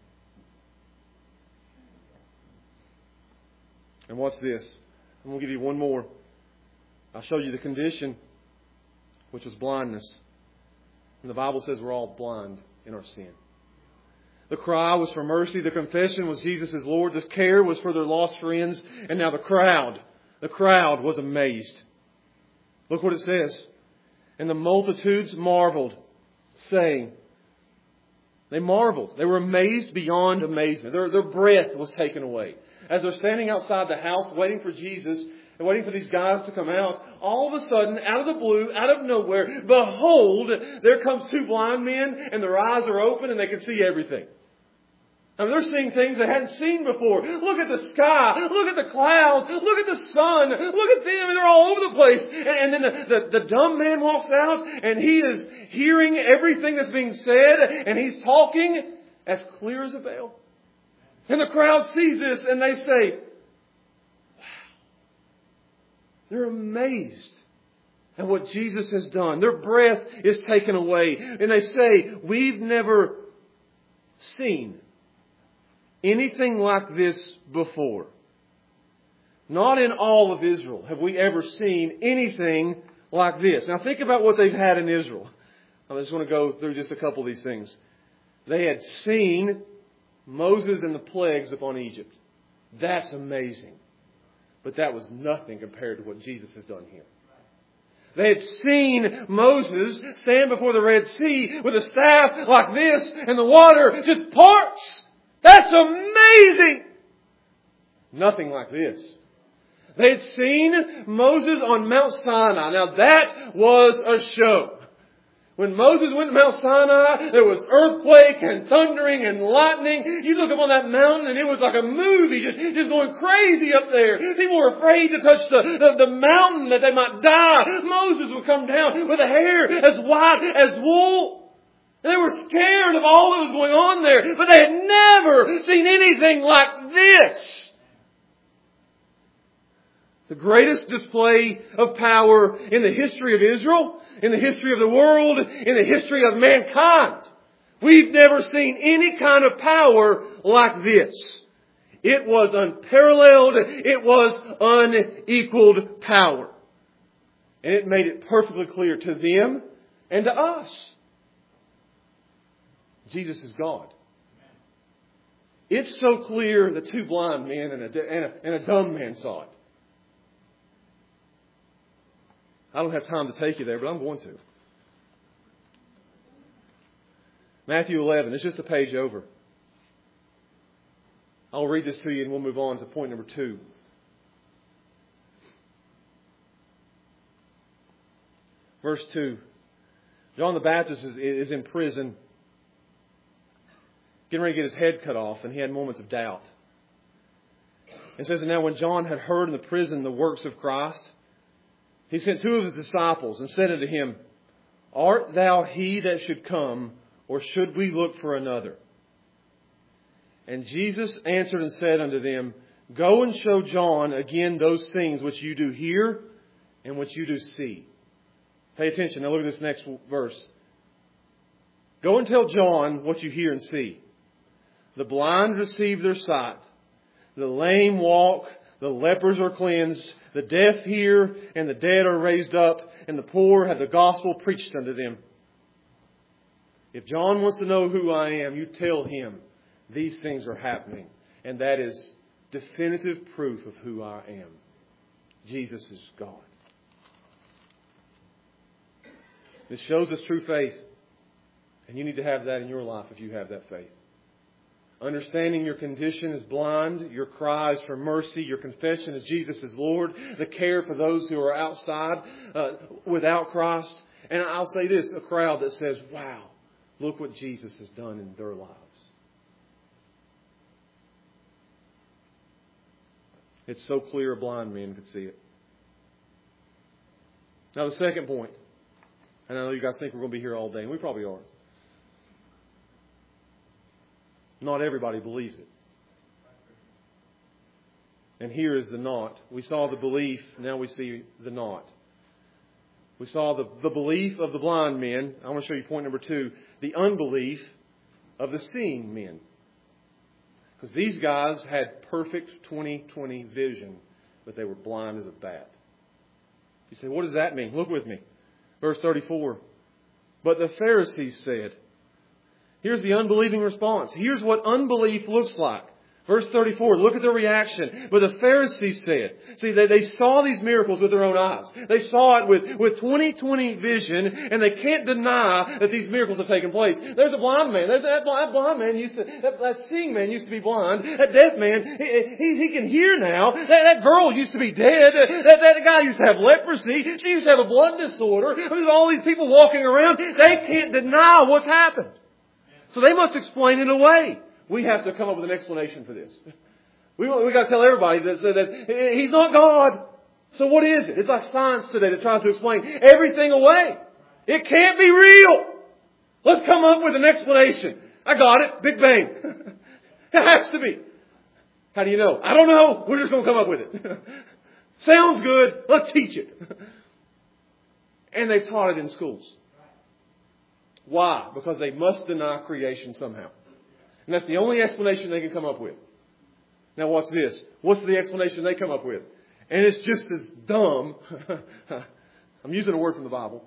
And what's this? I'm going to give you one more. I'll show you the condition, which was blindness. And the Bible says we're all blind in our sin. The cry was for mercy. The confession was Jesus is Lord. This care was for their lost friends. And now the crowd, the crowd was amazed. Look what it says. And the multitudes marveled, saying, they marveled. They were amazed beyond amazement. Their, their breath was taken away. As they're standing outside the house waiting for Jesus and waiting for these guys to come out, all of a sudden, out of the blue, out of nowhere, behold, there comes two blind men and their eyes are open and they can see everything. I mean, they're seeing things they hadn't seen before. Look at the sky. Look at the clouds. Look at the sun. Look at them. They're all over the place. And, and then the, the, the dumb man walks out and he is hearing everything that's being said and he's talking as clear as a bell. And the crowd sees this and they say, wow. They're amazed at what Jesus has done. Their breath is taken away. And they say, we've never seen anything like this before. Not in all of Israel have we ever seen anything like this. Now think about what they've had in Israel. I just want to go through just a couple of these things. They had seen Moses and the plagues upon Egypt. That's amazing. But that was nothing compared to what Jesus has done here. They had seen Moses stand before the Red Sea with a staff like this and the water just parts. That's amazing! Nothing like this. They had seen Moses on Mount Sinai. Now that was a show. When Moses went to Mount Sinai, there was earthquake and thundering and lightning. You look up on that mountain and it was like a movie, just, just going crazy up there. People were afraid to touch the, the, the mountain that they might die. Moses would come down with a hair as white as wool. They were scared of all that was going on there, but they had never seen anything like this. The greatest display of power in the history of Israel, in the history of the world, in the history of mankind. We've never seen any kind of power like this. It was unparalleled. It was unequaled power. And it made it perfectly clear to them and to us. Jesus is God. It's so clear the two blind men and a, and a, and a dumb man saw it. I don't have time to take you there, but I'm going to. Matthew eleven. It's just a page over. I'll read this to you and we'll move on to point number two. Verse two. John the Baptist is, is in prison, getting ready to get his head cut off, and he had moments of doubt. It says, and now when John had heard in the prison the works of Christ, he sent two of his disciples and said unto him, Art thou he that should come, or should we look for another? And Jesus answered and said unto them, Go and show John again those things which you do hear and which you do see. Pay attention. Now look at this next verse. Go and tell John what you hear and see. The blind receive their sight. The lame walk. The lepers are cleansed. The deaf hear. And the dead are raised up. And the poor have the gospel preached unto them. If John wants to know who I am, you tell him these things are happening. And that is definitive proof of who I am. Jesus is God. This shows us true faith. And you need to have that in your life if you have that faith. Understanding your condition as blind, your cries for mercy, your confession as Jesus is Lord, the care for those who are outside uh, without Christ. And I'll say this, a crowd that says, wow, look what Jesus has done in their lives. It's so clear a blind man could see it. Now the second point. And I know you guys think we're going to be here all day, and we probably are. Not everybody believes it. And here is the not. We saw the belief, now we see the not. We saw the, the belief of the blind men. I want to show you point number two. The unbelief of the seeing men. Because these guys had perfect twenty twenty vision, but they were blind as a bat. You say, what does that mean? Look with me. Verse thirty-four. But the Pharisees said, here's the unbelieving response. Here's what unbelief looks like. Verse thirty-four, look at their reaction. But the Pharisees said, see, they, they saw these miracles with their own eyes. They saw it with, with twenty twenty vision, and they can't deny that these miracles have taken place. There's a blind man. There's that blind, blind man used to, that, that seeing man used to be blind. That deaf man, he, he, he can hear now. That, that girl used to be dead. That, that guy used to have leprosy. She used to have a blood disorder. There's all these people walking around. They can't deny what's happened. So they must explain it away. We have to come up with an explanation for this. We we got to tell everybody that, that He's not God. So what is it? It's like science today that tries to explain everything away. It can't be real. Let's come up with an explanation. I got it. Big Bang. It has to be. How do you know? I don't know. We're just going to come up with it. Sounds good. Let's teach it. And they taught it in schools. Why? Because they must deny creation somehow. And that's the only explanation they can come up with. Now watch this. What's the explanation they come up with? And it's just as dumb. I'm using a word from the Bible.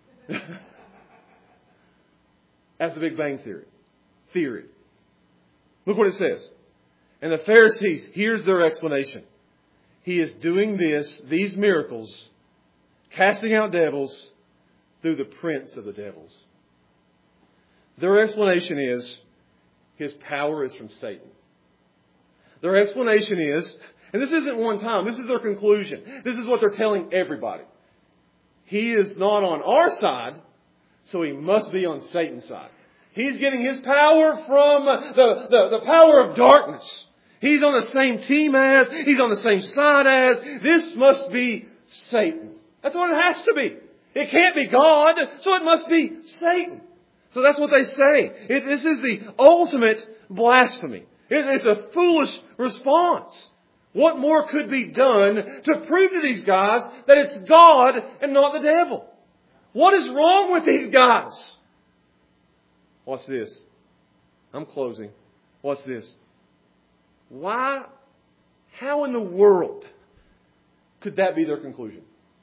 as the Big Bang Theory. Theory. Look what it says. And the Pharisees, here's their explanation. He is doing this, these miracles, casting out devils through the prince of the devils. Their explanation is, his power is from Satan. Their explanation is, and this isn't one time, this is their conclusion. This is what they're telling everybody. He is not on our side, so he must be on Satan's side. He's getting his power from the, the, the power of darkness. He's on the same team as, he's on the same side as. This must be Satan. That's what it has to be. It can't be God, so it must be Satan. So that's what they say. It, this is the ultimate blasphemy. It, it's a foolish response. What more could be done to prove to these guys that it's God and not the devil? What is wrong with these guys? Watch this. I'm closing. Watch this. Why? How in the world could that be their conclusion?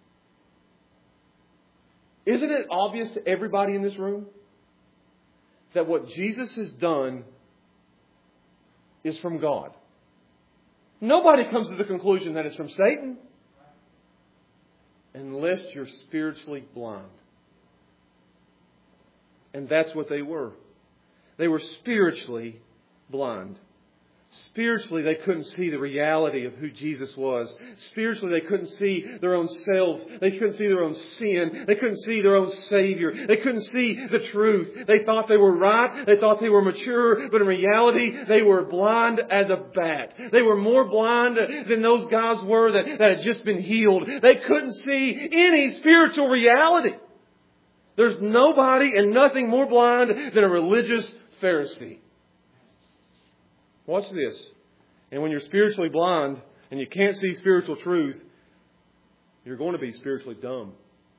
Isn't it obvious to everybody in this room that what Jesus has done is from God? Nobody comes to the conclusion that it's from Satan unless you're spiritually blind. And that's what they were. They were spiritually blind. Spiritually, they couldn't see the reality of who Jesus was. Spiritually, they couldn't see their own selves. They couldn't see their own sin. They couldn't see their own Savior. They couldn't see the truth. They thought they were right. They thought they were mature. But in reality, they were blind as a bat. They were more blind than those guys were that, that had just been healed. They couldn't see any spiritual reality. There's nobody and nothing more blind than a religious Pharisee. Watch this. And when you're spiritually blind and you can't see spiritual truth, you're going to be spiritually dumb.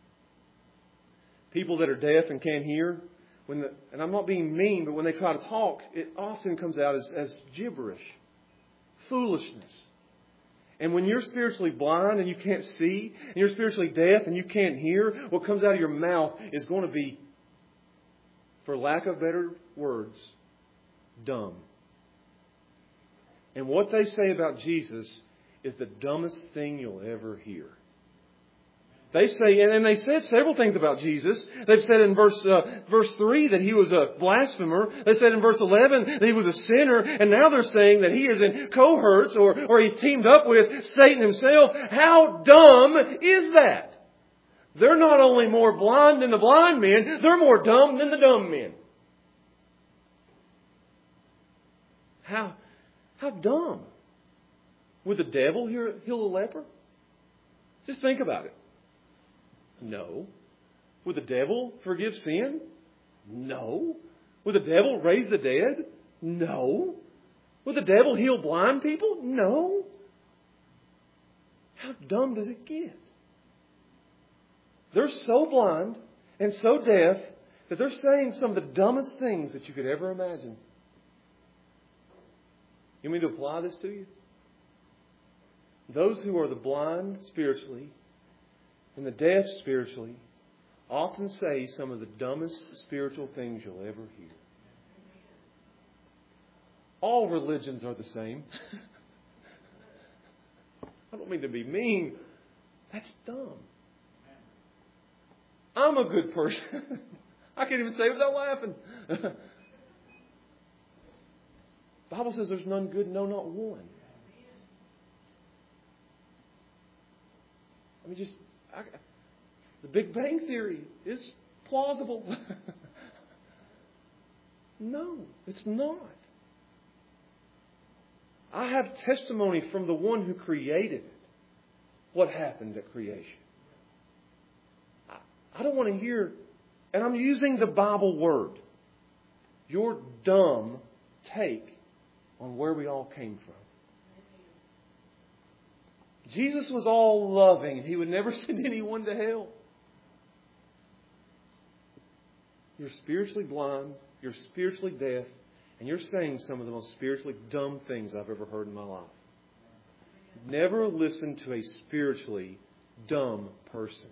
People that are deaf and can't hear, when the, and I'm not being mean, but when they try to talk, it often comes out as, as gibberish, foolishness. And when you're spiritually blind and you can't see, and you're spiritually deaf and you can't hear, what comes out of your mouth is going to be, for lack of better words, dumb. And what they say about Jesus is the dumbest thing you'll ever hear. They say, and they said several things about Jesus. They've said in verse uh, verse three that He was a blasphemer. They said in verse eleven that He was a sinner. And now they're saying that He is in cohorts or, or He's teamed up with Satan himself. How dumb is that? They're not only more blind than the blind men, they're more dumb than the dumb men. How... How dumb. Would the devil heal a leper? Just think about it. No. Would the devil forgive sin? No. Would the devil raise the dead? No. Would the devil heal blind people? No. How dumb does it get? They're so blind and so deaf that they're saying some of the dumbest things that you could ever imagine. You want me to apply this to you? Those who are the blind spiritually and the deaf spiritually often say some of the dumbest spiritual things you'll ever hear. All religions are the same. I don't mean to be mean. That's dumb. I'm a good person. I can't even say it without laughing. The Bible says there's none good, no, not one. I mean, just I, the Big Bang Theory is plausible. No, it's not. I have testimony from the one who created it. What happened at creation? I, I don't want to hear, and I'm using the Bible word, your dumb take on where we all came from. Jesus was all loving. He would never send anyone to hell. You're spiritually blind. You're spiritually deaf. And you're saying some of the most spiritually dumb things I've ever heard in my life. Never listen to a spiritually dumb person.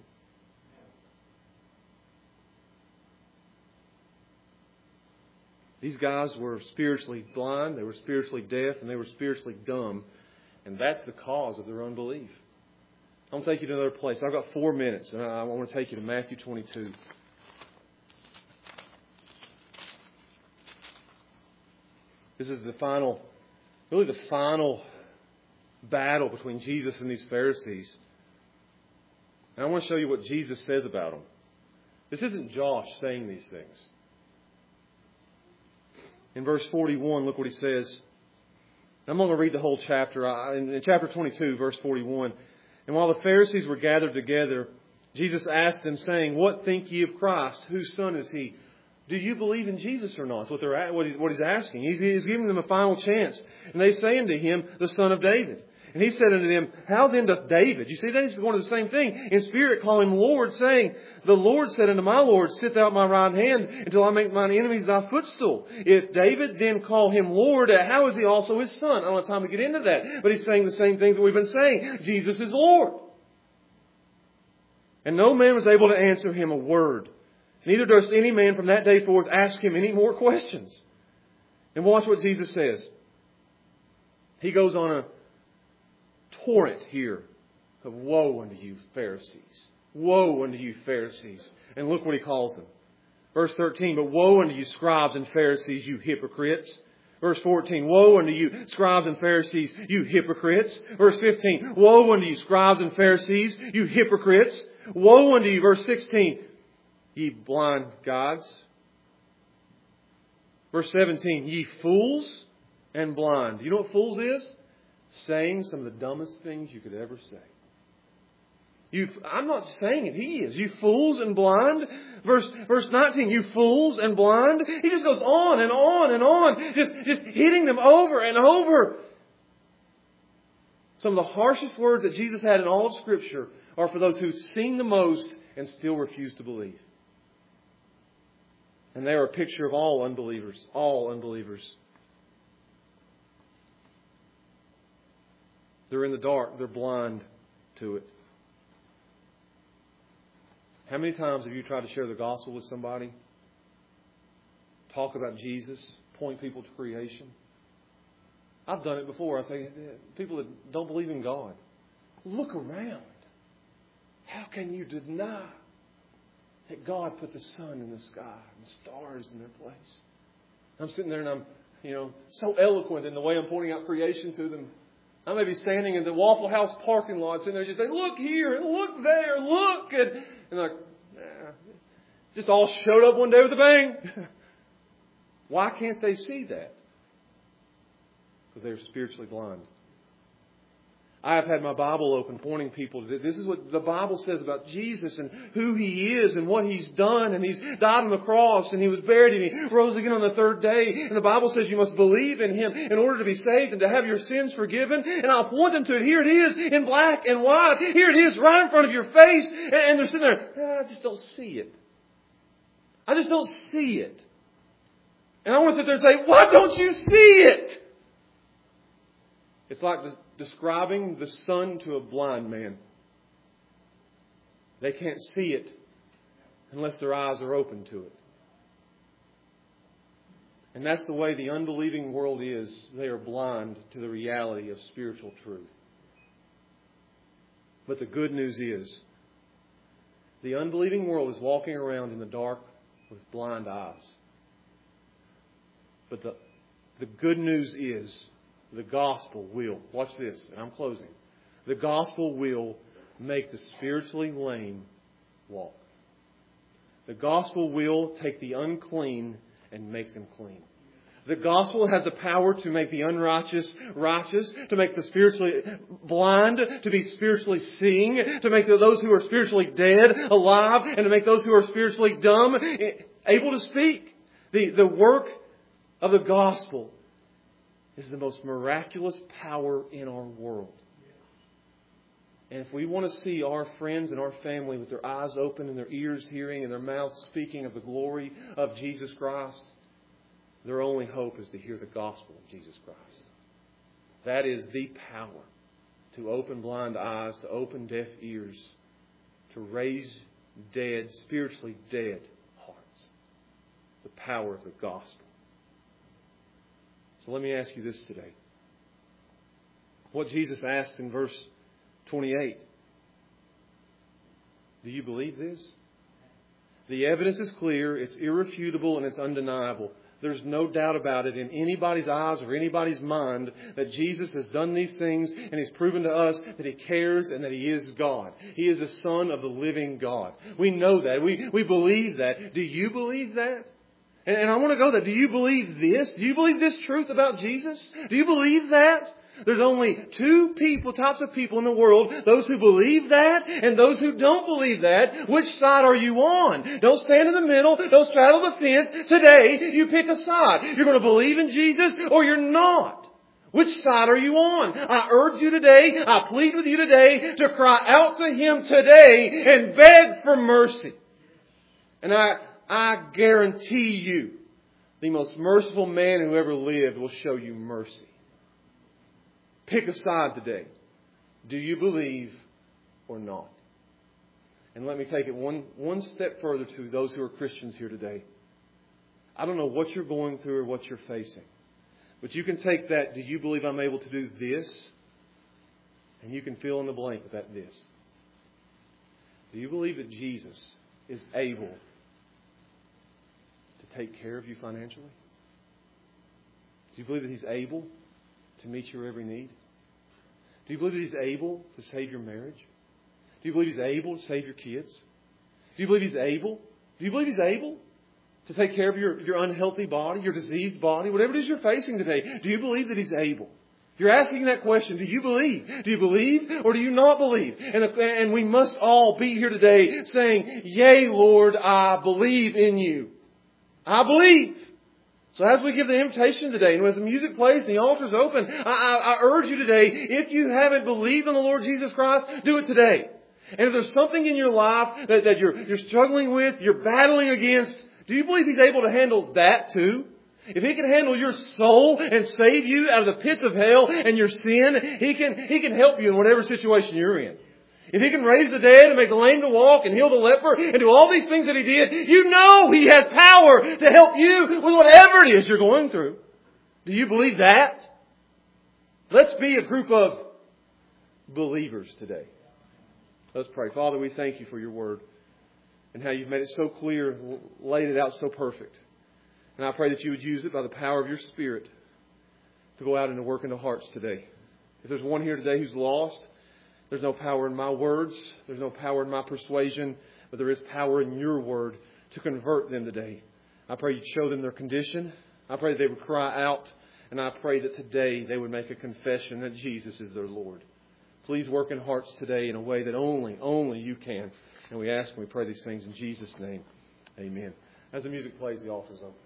These guys were spiritually blind, they were spiritually deaf, and they were spiritually dumb. And that's the cause of their unbelief. I'm going to take you to another place. I've got four minutes, and I want to take you to Matthew twenty-two. This is the final, really the final battle between Jesus and these Pharisees. And I want to show you what Jesus says about them. This isn't Josh saying these things. In verse forty-one, look what he says. I'm not going to read the whole chapter. In chapter twenty-two, verse forty-one. And while the Pharisees were gathered together, Jesus asked them, saying, "What think ye of Christ? Whose son is he?" Do you believe in Jesus or not? That's what, they're, what, he's, what he's asking. He's, he's giving them a final chance. And they say unto him, "The Son of David." And he said unto them, How then doth David? You see, that he's going to the same thing. In spirit call him Lord, saying, The Lord said unto my Lord, Sit thou at my right hand until I make mine enemies thy footstool. If David then call him Lord, how is he also his son? I don't have time to get into that. But he's saying the same thing that we've been saying. Jesus is Lord. And no man was able to answer him a word. Neither durst any man from that day forth ask him any more questions. And watch what Jesus says. He goes on a torrent here of woe unto you, Pharisees. Woe unto you, Pharisees. And look what he calls them. Verse thirteen, But woe unto you, scribes and Pharisees, you hypocrites. Verse fourteen, Woe unto you, scribes and Pharisees, you hypocrites. Verse fifteen, Woe unto you, scribes and Pharisees, you hypocrites. Woe unto you, verse sixteen, Ye blind guides. Verse seventeen, Ye fools and blind. You know what fools is? Saying some of the dumbest things you could ever say. You, I'm not saying it. He is. You fools and blind. Verse, verse nineteen, You fools and blind. He just goes on and on and on. Just, just hitting them over and over. Some of the harshest words that Jesus had in all of Scripture are for those who've seen the most and still refuse to believe. And they are a picture of all unbelievers. All unbelievers. They're in the dark. They're blind to it. How many times have you tried to share the gospel with somebody? Talk about Jesus. Point people to creation. I've done it before. I say, people that don't believe in God, look around. How can you deny that God put the sun in the sky and stars in their place? I'm sitting there and I'm, you know, so eloquent in the way I'm pointing out creation to them. I may be standing in the Waffle House parking lot, sitting there just saying, look here, and look there, look. And, and like, nah, just all showed up one day with a bang. Why can't they see that? Because they're spiritually blind. I have had my Bible open pointing people to this is what the Bible says about Jesus and who He is and what He's done. And He's died on the cross and He was buried and He rose again on the third day. And the Bible says you must believe in Him in order to be saved and to have your sins forgiven. And I'll point them to it. Here it is in black and white. Here it is right in front of your face. And they're sitting there, oh, I just don't see it. I just don't see it. And I want to sit there and say, why don't you see it? It's like the describing the sun to a blind man. They can't see it unless their eyes are open to it. And that's the way the unbelieving world is. They are blind to the reality of spiritual truth. But the good news is, the unbelieving world is walking around in the dark with blind eyes. But the, the good news is, the gospel will, watch this, and I'm closing. The gospel will make the spiritually lame walk. The gospel will take the unclean and make them clean. The gospel has the power to make the unrighteous righteous, to make the spiritually blind to be spiritually seeing, to make those who are spiritually dead alive, and to make those who are spiritually dumb able to speak. The, the work of the gospel is the most miraculous power in our world. And if we want to see our friends and our family with their eyes open and their ears hearing and their mouths speaking of the glory of Jesus Christ, their only hope is to hear the gospel of Jesus Christ. That is the power to open blind eyes, to open deaf ears, to raise dead, spiritually dead hearts. The power of the gospel. So let me ask you this today. What Jesus asked in verse twenty-eight. Do you believe this? The evidence is clear, it's irrefutable, and it's undeniable. There's no doubt about it in anybody's eyes or anybody's mind that Jesus has done these things and He's proven to us that He cares and that He is God. He is the Son of the living God. We know that. We, we believe that. Do you believe that? And, and I want to go there. Do you believe this? Do you believe this truth about Jesus? Do you believe that? There's only two people, types of people in the world, those who believe that and those who don't believe that. Which side are you on? Don't stand in the middle. Don't straddle the fence. Today, you pick a side. You're going to believe in Jesus or you're not. Which side are you on? I urge you today, I plead with you today to cry out to Him today and beg for mercy. And I, I guarantee you, the most merciful man who ever lived will show you mercy. Pick a side today. Do you believe or not? And let me take it one, one step further to those who are Christians here today. I don't know what you're going through or what you're facing. But you can take that, do you believe I'm able to do this? And you can fill in the blank with that this. Do you believe that Jesus is able to take care of you financially? Do you believe that He's able to meet your every need? Do you believe that He's able to save your marriage? Do you believe He's able to save your kids? Do you believe He's able? Do you believe He's able to take care of your, your unhealthy body, your diseased body, whatever it is you're facing today? Do you believe that He's able? You're asking that question. Do you believe? Do you believe or do you not believe? And, and we must all be here today saying, yea, Lord, I believe in you. I believe. So as we give the invitation today, and as the music plays and the altar's open, I, I, I urge you today, if you haven't believed in the Lord Jesus Christ, do it today. And if there's something in your life that, that you're, you're struggling with, you're battling against, do you believe He's able to handle that too? If He can handle your soul and save you out of the pits of hell and your sin, He can, He can help you in whatever situation you're in. If He can raise the dead and make the lame to walk and heal the leper and do all these things that He did, you know He has power to help you with whatever it is you're going through. Do you believe that? Let's be a group of believers today. Let's pray. Father, we thank You for Your Word and how You've made it so clear, laid it out so perfect. And I pray that You would use it by the power of Your Spirit to go out and to work into hearts today. If there's one here today who's lost, there's no power in my words. There's no power in my persuasion. But there is power in Your Word to convert them today. I pray You'd show them their condition. I pray that they would cry out. And I pray that today they would make a confession that Jesus is their Lord. Please work in hearts today in a way that only, only You can. And we ask and we pray these things in Jesus' name. Amen. As the music plays, the altar's open.